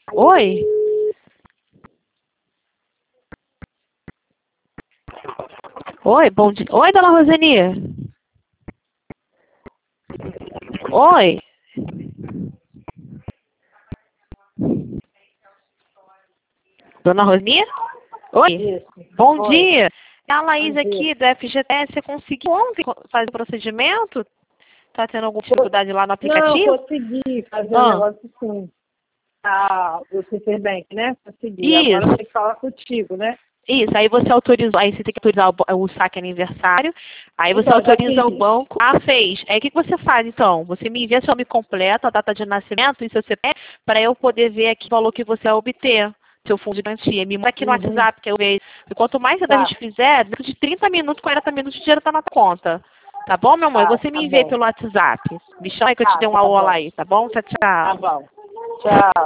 Oi? Oi, bom dia. Oi, dona Roseni. Oi. Dona Roseni? Oi. Isso. Bom Oi. dia. É a Laís Bom dia. aqui do FGTS. Você conseguiu ontem fazer o procedimento? Tá tendo alguma dificuldade lá no aplicativo? Não, consegui fazer o negócio sim. O Citibank, né? Consegui. Agora Isso. tem que falar contigo, né? Isso, aí você autorizou, aí você tem que autorizar o saque aniversário, aí você Então, já autoriza o fiz. banco. Fez. Aí o que você faz então? Você me envia seu nome completo, a data de nascimento e seu CPF, para eu poder ver aqui o valor que você vai obter, seu fundo de garantia. Me manda aqui no WhatsApp, que eu vejo. E quanto mais cedo a Tá. gente fizer, dentro de 30 minutos, 40 minutos, o dinheiro tá na conta. Tá bom, meu amor? Você me envia Bom. pelo WhatsApp. Me chama aí que eu te dei um Tá aula bom. aí, tá bom? Tchau, Tá tchau. bom. Tchau.